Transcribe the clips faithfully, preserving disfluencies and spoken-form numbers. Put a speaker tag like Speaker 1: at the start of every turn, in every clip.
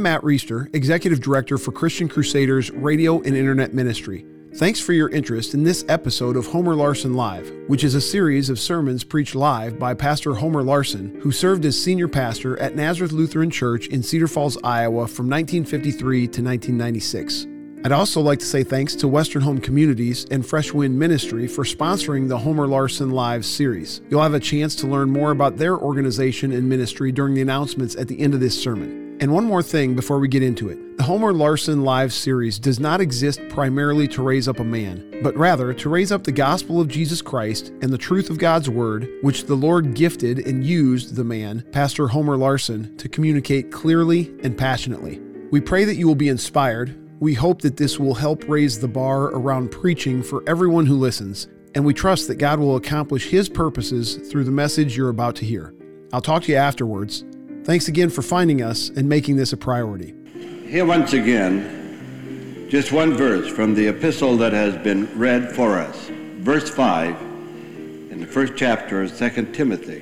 Speaker 1: Matt Reister, Executive Director for Christian Crusaders Radio and Internet Ministry. Thanks for your interest in this episode of Homer Larson Live, which is a series of sermons preached live by Pastor Homer Larson, who served as senior pastor at Nazareth Lutheran Church in Cedar Falls, Iowa from nineteen fifty-three to nineteen ninety-six. I'd also like to say thanks to Western Home Communities and Fresh Wind Ministry for sponsoring the Homer Larson Live series. You'll have a chance to learn more about their organization and ministry during the announcements at the end of this sermon. And one more thing before we get into it. The Homer Larson Live series does not exist primarily to raise up a man, but rather to raise up the gospel of Jesus Christ and the truth of God's word, which the Lord gifted and used the man, Pastor Homer Larson, to communicate clearly and passionately. We pray that you will be inspired. We hope that this will help raise the bar around preaching for everyone who listens, and we trust that God will accomplish His purposes through the message you're about to hear. I'll talk to you afterwards. Thanks again for finding us and making this a priority.
Speaker 2: Here once again, just one verse from the epistle that has been read for us. Verse five in the first chapter of Second Timothy.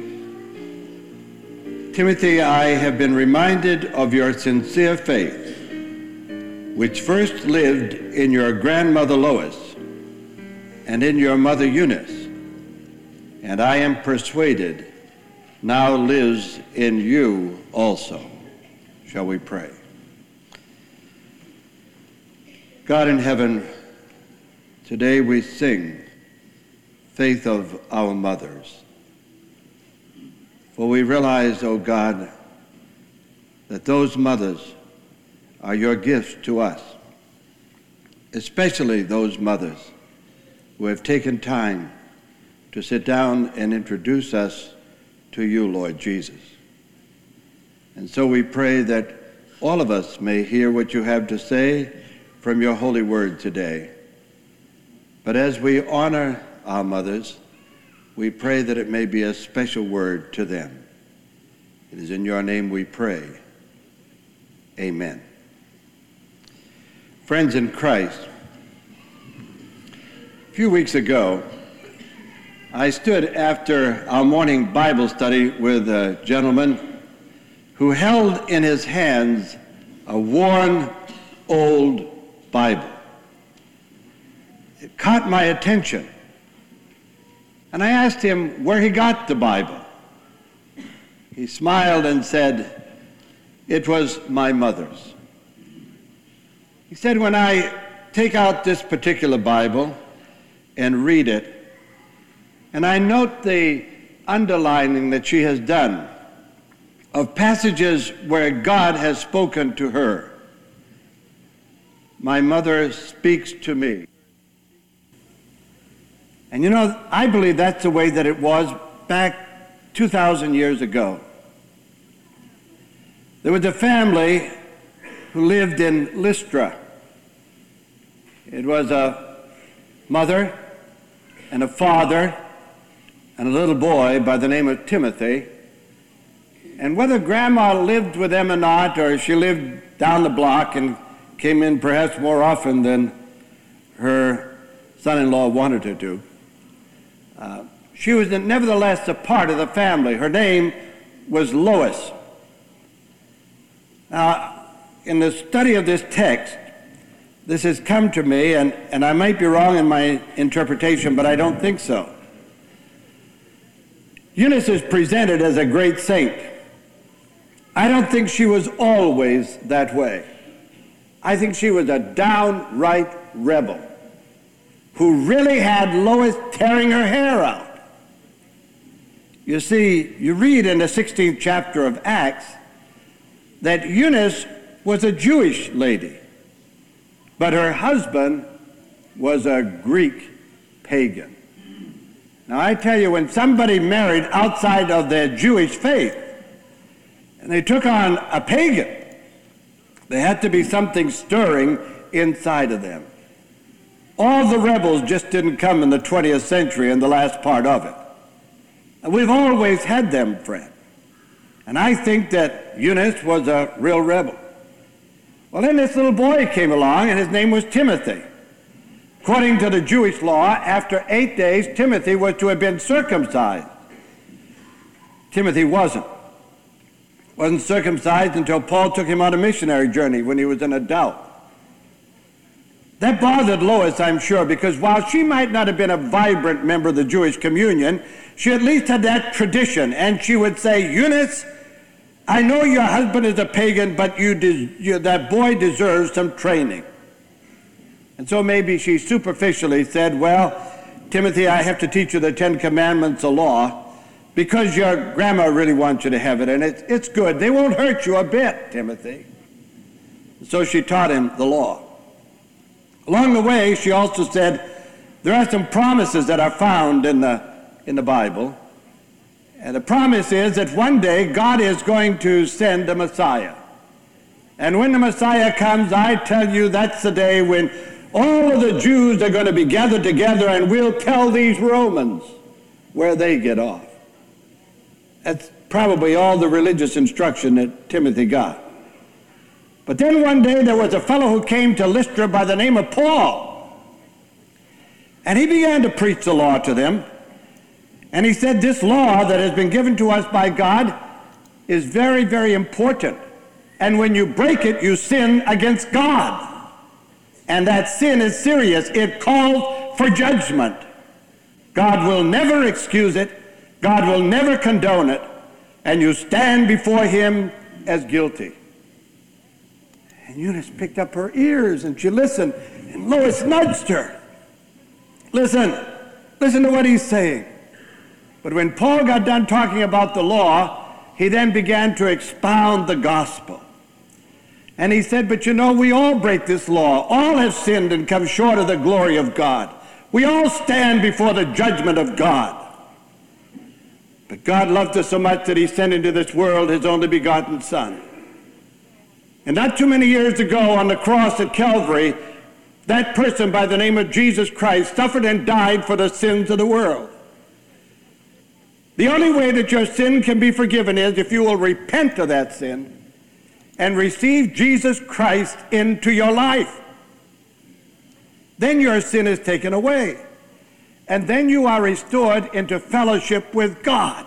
Speaker 2: Timothy, I have been reminded of your sincere faith, which first lived in your grandmother Lois and in your mother Eunice, and I am persuaded now lives in you also. Shall we pray? God in heaven, today we sing Faith of Our Mothers. For we realize, O God, that those mothers are your gifts to us, especially those mothers who have taken time to sit down and introduce us to you, Lord Jesus. And so we pray that all of us may hear what you have to say from your holy word today. But as we honor our mothers, we pray that it may be a special word to them. It is in your name we pray. Amen. Friends in Christ, a few weeks ago, I stood after our morning Bible study with a gentleman who held in his hands a worn, old Bible. It caught my attention, and I asked him where he got the Bible. He smiled and said, "It was my mother's." He said, "When I take out this particular Bible and read it, and I note the underlining that she has done of passages where God has spoken to her, my mother speaks to me." And you know, I believe that's the way that it was back two thousand years ago. There was a family who lived in Lystra. It was a mother and a father and a little boy by the name of Timothy. And whether grandma lived with them or not, or she lived down the block and came in perhaps more often than her son-in-law wanted her to, uh, she was nevertheless a part of the family. Her name was Lois. Now, in the study of this text, this has come to me, and, and I might be wrong in my interpretation, but I don't think so. Eunice is presented as a great saint. I don't think she was always that way. I think she was a downright rebel who really had Lois tearing her hair out. You see, you read in the sixteenth chapter of Acts that Eunice was a Jewish lady, but her husband was a Greek pagan. Now, I tell you, when somebody married outside of their Jewish faith and they took on a pagan, there had to be something stirring inside of them. All the rebels just didn't come in the twentieth century and the last part of it. And we've always had them, friend. And I think that Eunice was a real rebel. Well, then this little boy came along, and his name was Timothy. According to the Jewish law, after eight days, Timothy was to have been circumcised. Timothy wasn't. wasn't circumcised until Paul took him on a missionary journey when he was an adult. That bothered Lois, I'm sure, because while she might not have been a vibrant member of the Jewish communion, she at least had that tradition. And she would say, Eunice, I know your husband is a pagan, but you des- you, that boy deserves some training. And so maybe she superficially said, well, Timothy, I have to teach you the Ten Commandments, the law, because your grandma really wants you to have it, and it's, it's good. They won't hurt you a bit, Timothy. So she taught him the law. Along the way, she also said, there are some promises that are found in the, in the Bible. And the promise is that one day God is going to send a Messiah. And when the Messiah comes, I tell you, that's the day when all of the Jews are going to be gathered together, and we'll tell these Romans where they get off. That's probably all the religious instruction that Timothy got. But then one day there was a fellow who came to Lystra by the name of Paul. And he began to preach the law to them. And he said, this law that has been given to us by God is very, very important. And when you break it, you sin against God. And that sin is serious. It calls for judgment. God will never excuse it. God will never condone it. And you stand before him as guilty. And Eunice picked up her ears and she listened. And Lois nudged her. Listen, listen to what he's saying. But when Paul got done talking about the law, he then began to expound the gospel. And he said, but you know, we all break this law. All have sinned and come short of the glory of God. We all stand before the judgment of God. But God loved us so much that he sent into this world his only begotten Son. And not too many years ago on the cross at Calvary, that person by the name of Jesus Christ suffered and died for the sins of the world. The only way that your sin can be forgiven is if you will repent of that sin and receive Jesus Christ into your life. Then your sin is taken away. And then you are restored into fellowship with God.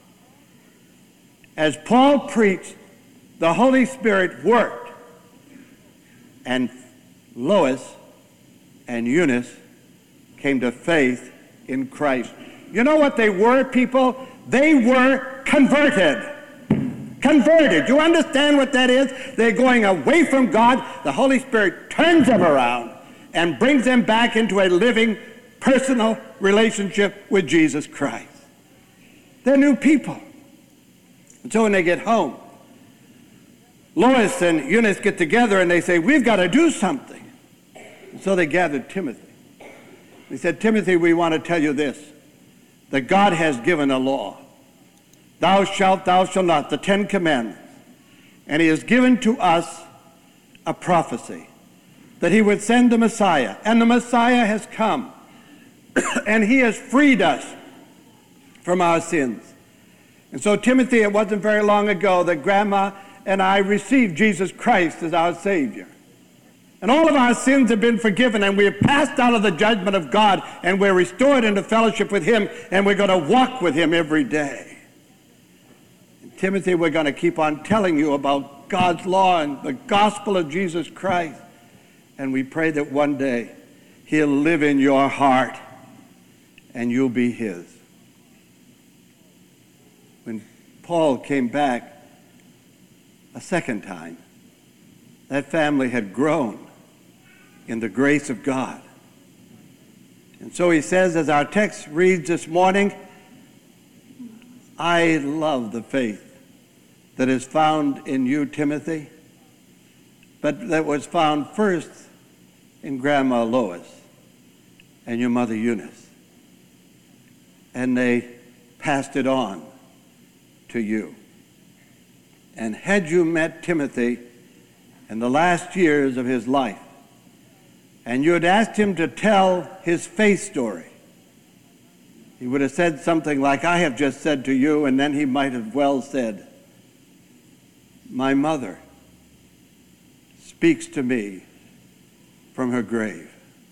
Speaker 2: As Paul preached, the Holy Spirit worked. And Lois and Eunice came to faith in Christ. You know what they were, people? They were converted. Converted. You understand what that is? They're going away from God. The Holy Spirit turns them around and brings them back into a living, personal relationship with Jesus Christ. They're new people. And so when they get home, Lois and Eunice get together and they say, we've got to do something. And so they gathered Timothy. They said, Timothy, we want to tell you this, that God has given a law. Thou shalt, thou shalt not, the Ten Commandments. And he has given to us a prophecy that he would send the Messiah. And the Messiah has come. And he has freed us from our sins. And so, Timothy, it wasn't very long ago that Grandma and I received Jesus Christ as our Savior. And all of our sins have been forgiven, and we are passed out of the judgment of God, and we're restored into fellowship with him, and we're going to walk with him every day. And Timothy, we're going to keep on telling you about God's law and the gospel of Jesus Christ. And we pray that one day he'll live in your heart and you'll be his. When Paul came back a second time, that family had grown in the grace of God. And so he says, as our text reads this morning, I love the faith that is found in you, Timothy, but that was found first in Grandma Lois and your mother Eunice. And they passed it on to you. And had you met Timothy in the last years of his life, and you had asked him to tell his faith story, he would have said something like I have just said to you, and then he might have well said, my mother speaks to me from her grave.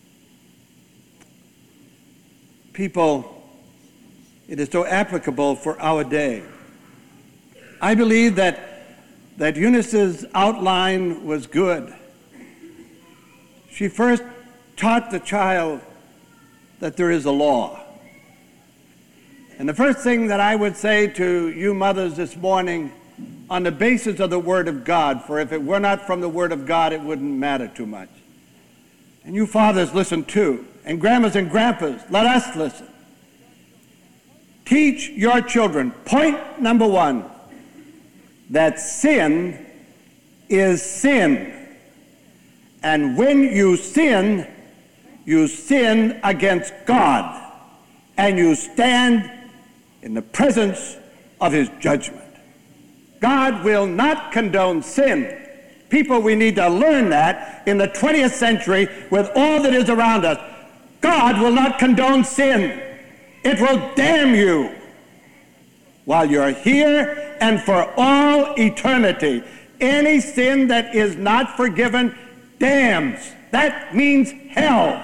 Speaker 2: People, it is so applicable for our day. I believe that that Eunice's outline was good. She first taught the child that there is a law. And the first thing that I would say to you mothers this morning, on the basis of the Word of God, for if it were not from the Word of God, it wouldn't matter too much. And you fathers, listen too. And grandmas and grandpas, let us listen. Teach your children, point number one, that sin is sin. And when you sin, you sin against God, and you stand in the presence of His judgment. God will not condone sin. People, we need to learn that in the twentieth century with all that is around us. God will not condone sin. It will damn you while you're here and for all eternity. Any sin that is not forgiven damns. That means hell.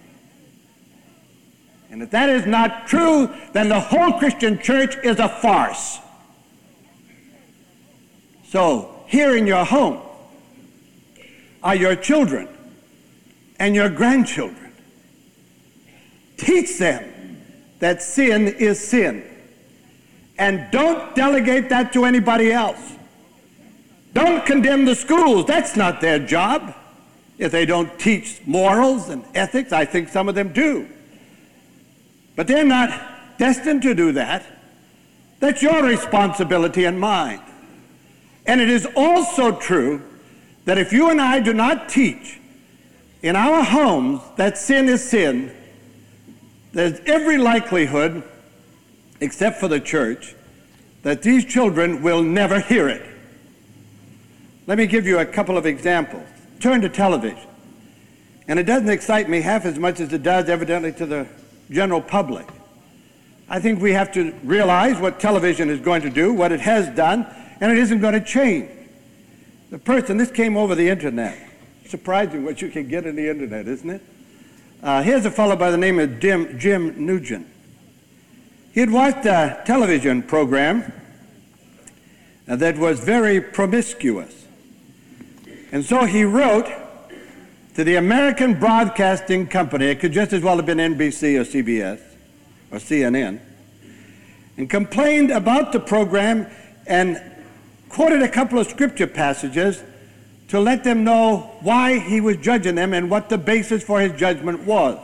Speaker 2: And if that is not true, then the whole Christian church is a farce. So, here in your home are your children and your grandchildren. Teach them that sin is sin. And don't delegate that to anybody else. Don't condemn the schools. That's not their job. If they don't teach morals and ethics, I think some of them do. But they're not destined to do that. That's your responsibility and mine. And it is also true that if you and I do not teach in our homes that sin is sin, there's every likelihood, except for the church, that these children will never hear it. Let me give you a couple of examples. Turn to television. And it doesn't excite me half as much as it does evidently to the general public. I think we have to realize what television is going to do, what it has done, and it isn't going to change. The person, this came over the internet. Surprising what you can get on the internet, isn't it? Uh, here's a fellow by the name of Jim, Jim Nugent. He had watched a television program uh, that was very promiscuous. And so he wrote to the American Broadcasting Company, it could just as well have been N B C or C B S or C N N, and complained about the program and quoted a couple of scripture passages to let them know why he was judging them and what the basis for his judgment was.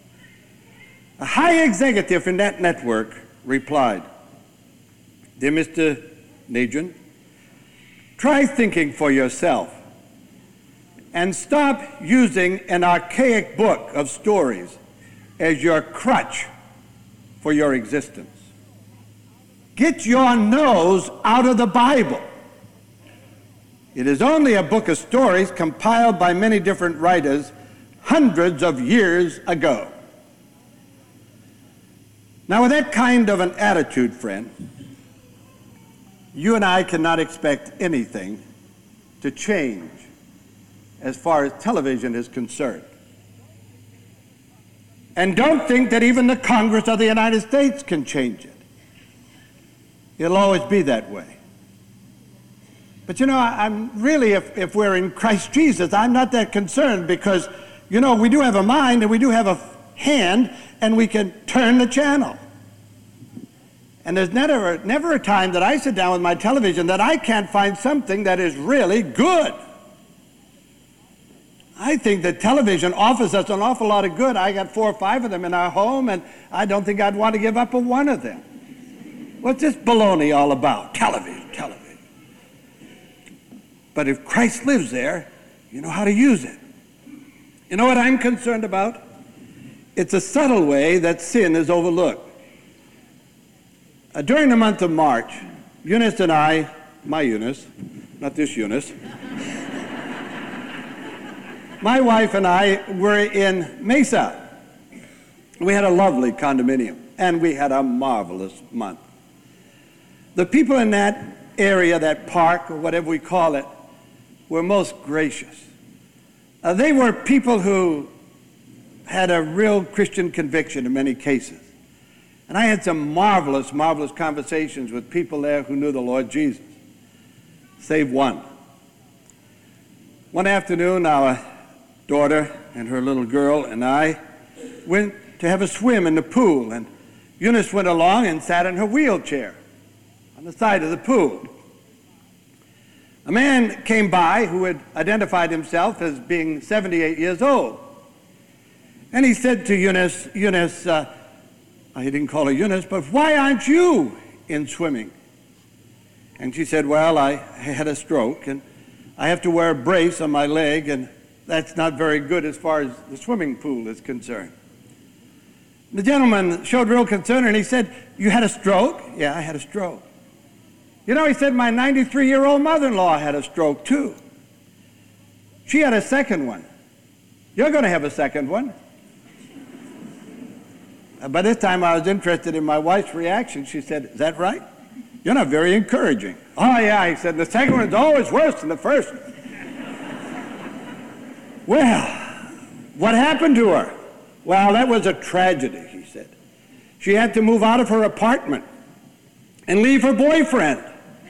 Speaker 2: A high executive in that network replied, "Dear Mister Nugent, try thinking for yourself and stop using an archaic book of stories as your crutch for your existence. Get your nose out of the Bible. It is only a book of stories compiled by many different writers hundreds of years ago." Now, with that kind of an attitude, friend, you and I cannot expect anything to change as far as television is concerned. And don't think that even the Congress of the United States can change it. It'll always be that way. But you know, I'm really, if, if we're in Christ Jesus, I'm not that concerned because, you know, we do have a mind and we do have a hand and we can turn the channel. And there's never, never a time that I sit down with my television that I can't find something that is really good. I think that television offers us an awful lot of good. I got four or five of them in our home, and I don't think I'd want to give up a one of them. What's this baloney all about? Television, television. But if Christ lives there, you know how to use it. You know what I'm concerned about? It's a subtle way that sin is overlooked. Uh, during the month of March, Eunice and I, my Eunice, not this Eunice, my wife and I were in Mesa. We had a lovely condominium, and we had a marvelous month. The people in that area, that park, or whatever we call it, were most gracious. Uh, they were people who had a real Christian conviction in many cases. And I had some marvelous, marvelous conversations with people there who knew the Lord Jesus. save one. One afternoon, our daughter and her little girl and I went to have a swim in the pool, and Eunice went along and sat in her wheelchair on the side of the pool. A man came by who had identified himself as being seventy-eight years old. And he said to Eunice, Eunice, uh, he didn't call her Eunice, but why aren't you in swimming? And she said, well, I had a stroke, and I have to wear a brace on my leg, and that's not very good as far as the swimming pool is concerned. The gentleman showed real concern, and he said, you had a stroke? Yeah, I had a stroke. You know, he said, my ninety-three-year-old mother-in-law had a stroke, too. She had a second one. You're going to have a second one. By this time, I was interested in my wife's reaction. She said, is that right? You're not very encouraging. Oh, yeah, he said, the second one's always worse than the first. Well, what happened to her? Well, that was a tragedy, he said. She had to move out of her apartment and leave her boyfriend.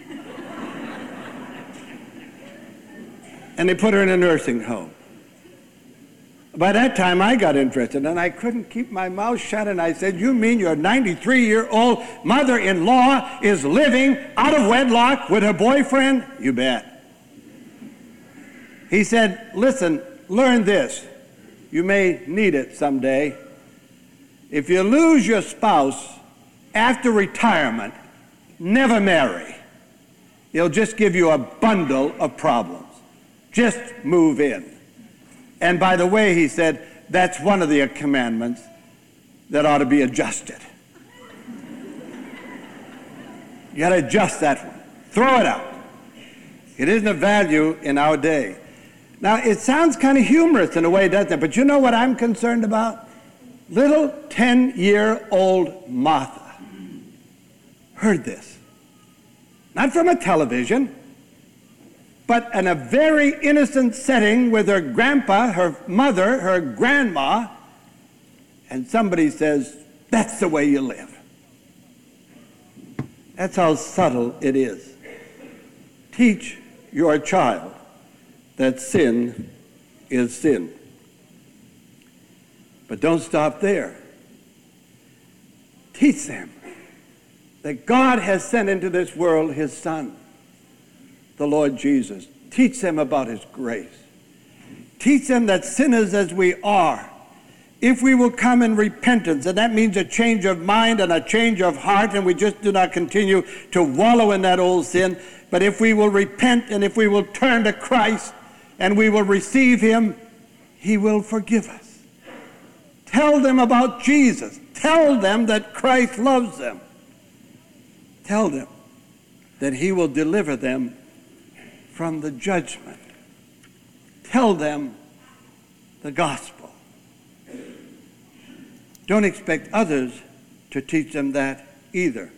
Speaker 2: And they put her in a nursing home. By that time, I got interested, and I couldn't keep my mouth shut, and I said, you mean your ninety-three-year-old mother-in-law is living out of wedlock with her boyfriend? You bet. He said, listen, learn this. You may need it someday. If you lose your spouse after retirement, never marry. He'll just give you a bundle of problems. Just move in. And by the way, he said, that's one of the commandments that ought to be adjusted. You got to adjust that one. Throw it out. It isn't of value in our day. Now, it sounds kind of humorous in a way, doesn't it? But you know what I'm concerned about? Little ten-year-old Martha heard this. Not from a television, but in a very innocent setting with her grandpa, her mother, her grandma, and somebody says, that's the way you live. That's how subtle it is. Teach your child that sin is sin. But don't stop there. Teach them that God has sent into this world his Son, the Lord Jesus. Teach them about his grace. Teach them that sinners as we are, if we will come in repentance, and that means a change of mind and a change of heart, and we just do not continue to wallow in that old sin, but if we will repent and if we will turn to Christ and we will receive him, he will forgive us. Tell them about Jesus. Tell them that Christ loves them. Tell them that he will deliver them from the judgment. Tell them the gospel. Don't expect others to teach them that either.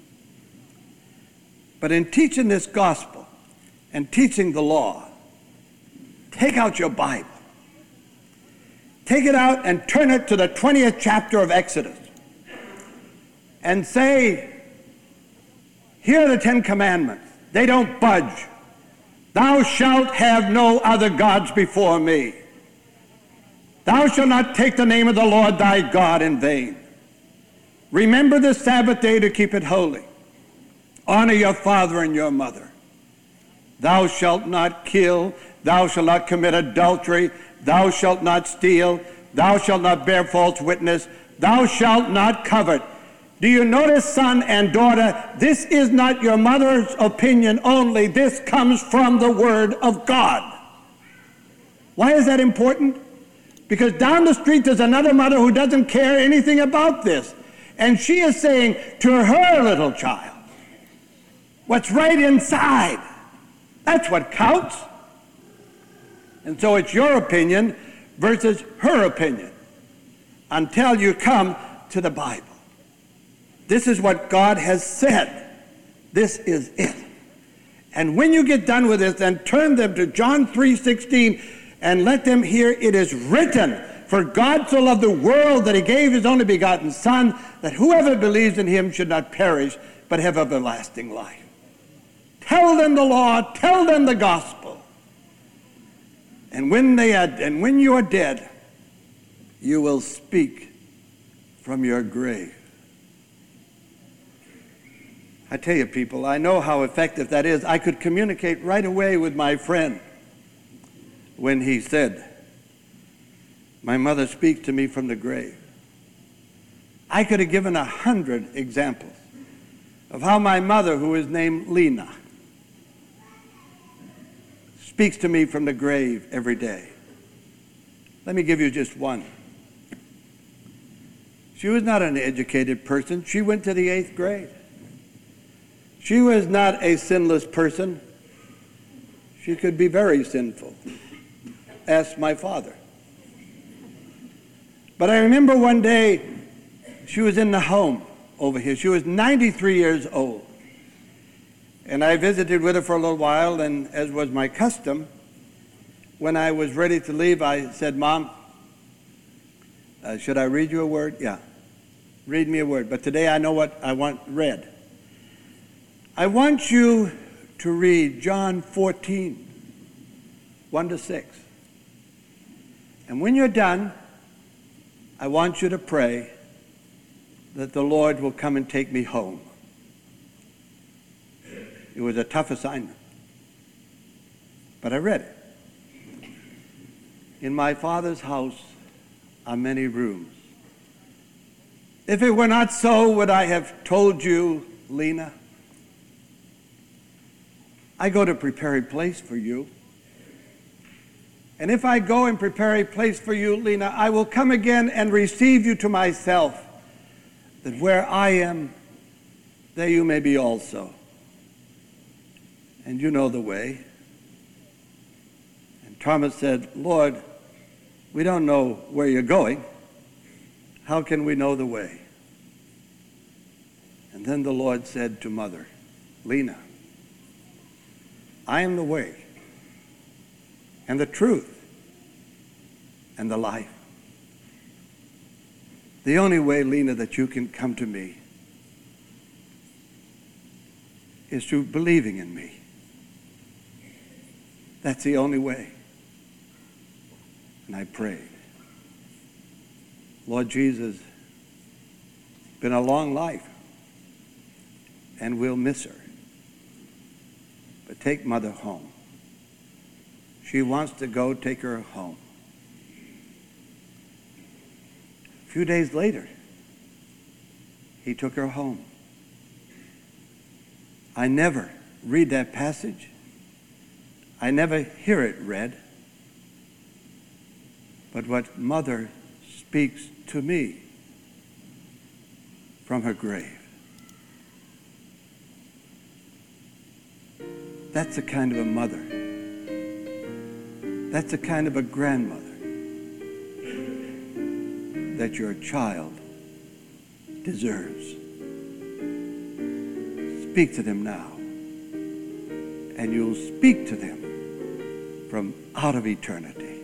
Speaker 2: But in teaching this gospel and teaching the law, take out your Bible. Take it out and turn it to the twentieth chapter of Exodus and say, here are the Ten Commandments. They don't budge. Thou shalt have no other gods before me. Thou shalt not take the name of the Lord thy God in vain. Remember the Sabbath day to keep it holy. Honor your father and your mother. Thou shalt not kill. Thou shalt not commit adultery. Thou shalt not steal. Thou shalt not bear false witness. Thou shalt not covet. Do you notice, son and daughter, this is not your mother's opinion only. This comes from the Word of God. Why is that important? Because down the street there's another mother who doesn't care anything about this. And she is saying to her little child, what's right inside, that's what counts. And so it's your opinion versus her opinion until you come to the Bible. This is what God has said. This is it. And when you get done with this, then turn them to John three sixteen and let them hear it is written, for God so loved the world that he gave his only begotten Son, that whoever believes in him should not perish, but have everlasting life. tell them the law, tell them the gospel. And when they are, and when you are dead, you will speak from your grave. I tell you, people, I know how effective that is. I could communicate right away with my friend when he said, "My mother speaks to me from the grave." I could have given a hundred examples of how my mother, who is named Lena, speaks to me from the grave every day. Let me give you just one. She was not an educated person. She went to the eighth grade. She was not a sinless person. She could be very sinful. Ask my father. But I remember one day she was in the home over here. She was ninety-three years old. And I visited with her for a little while, and as was my custom, when I was ready to leave, I said, "Mom, uh, should I read you a word?" "Yeah, read me a word. But today I know what I want read. I want you to read John fourteen, one to six. And when you're done, I want you to pray that the Lord will come and take me home." It was a tough assignment, but I read it. "In my Father's house are many rooms. If it were not so, would I have told you, Lena? I go to prepare a place for you. And if I go and prepare a place for you, Lena, I will come again and receive you to myself, that where I am, there you may be also. And you know the way." And Thomas said, "Lord, we don't know where you're going. How can we know the way?" And then the Lord said to Mother, "Lena, I am the way and the truth and the life. The only way, Lena, that you can come to me is through believing in me. That's the only way." And I prayed, "Lord Jesus, it's been a long life, and we'll miss her. But take Mother home. She wants to go, take her home." A few days later, he took her home. I never read that passage. I never hear it read. But what Mother speaks to me from her grave. That's the kind of a mother. That's the kind of a grandmother that your child deserves. Speak to them now, and you'll speak to them from out of eternity.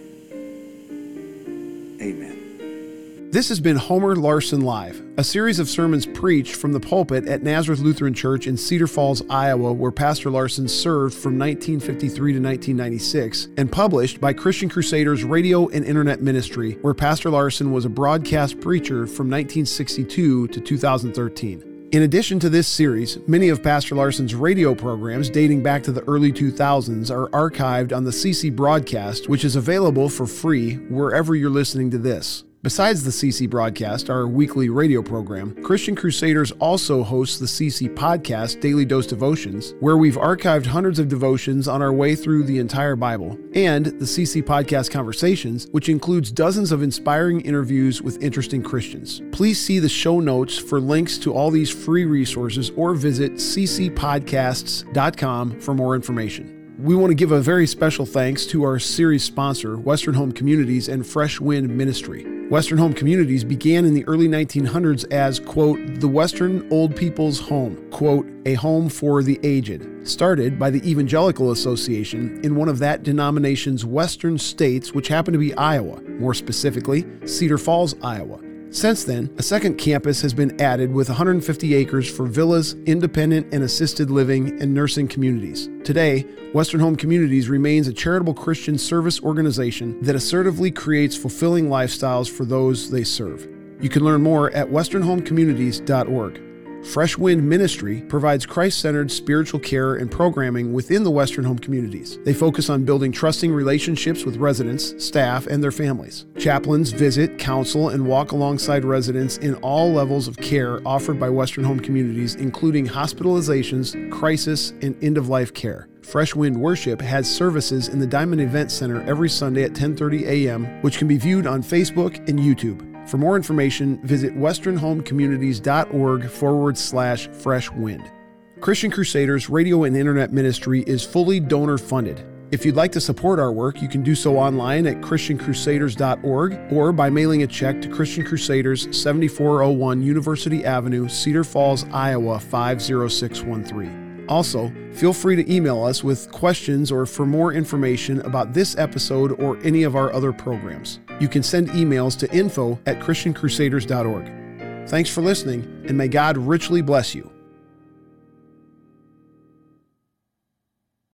Speaker 2: Amen.
Speaker 1: This has been Homer Larson Live, a series of sermons preached from the pulpit at Nazareth Lutheran Church in Cedar Falls, Iowa, where Pastor Larson served from nineteen fifty-three to nineteen ninety-six, and published by Christian Crusaders Radio and Internet Ministry, where Pastor Larson was a broadcast preacher from nineteen sixty-two to two thousand thirteen. In addition to this series, many of Pastor Larson's radio programs dating back to the early two thousands are archived on the C C Broadcast, which is available for free wherever you're listening to this. Besides the C C Broadcast, our weekly radio program, Christian Crusaders also hosts the C C Podcast Daily Dose Devotions, where we've archived hundreds of devotions on our way through the entire Bible, and the C C Podcast Conversations, which includes dozens of inspiring interviews with interesting Christians. Please see the show notes for links to all these free resources or visit c c podcasts dot com for more information. We want to give a very special thanks to our series sponsor, Western Home Communities and Fresh Wind Ministry. Western Home Communities began in the early nineteen hundreds as, quote, the Western Old People's Home, quote, a home for the aged, started by the Evangelical Association in one of that denomination's western states, which happened to be Iowa, more specifically, Cedar Falls, Iowa. Since then, a second campus has been added with one hundred fifty acres for villas, independent and assisted living, and nursing communities. Today, Western Home Communities remains a charitable Christian service organization that assertively creates fulfilling lifestyles for those they serve. You can learn more at western home communities dot org. Fresh Wind Ministry provides Christ-centered spiritual care and programming within the Western Home Communities. They focus on building trusting relationships with residents, staff, and their families. Chaplains visit, counsel, and walk alongside residents in all levels of care offered by Western Home Communities, including hospitalizations, crisis, and end-of-life care. Fresh Wind Worship has services in the Diamond Event Center every Sunday at ten thirty a.m., which can be viewed on Facebook and YouTube. For more information, visit western home communities dot org forward slash fresh wind. Christian Crusaders Radio and Internet Ministry is fully donor funded. If you'd like to support our work, you can do so online at christian crusaders dot org or by mailing a check to Christian Crusaders, seventy-four oh one University Avenue, Cedar Falls, Iowa five oh six one three. Also, feel free to email us with questions or for more information about this episode or any of our other programs. You can send emails to info at christian crusaders dot org. Thanks for listening, and may God richly bless you.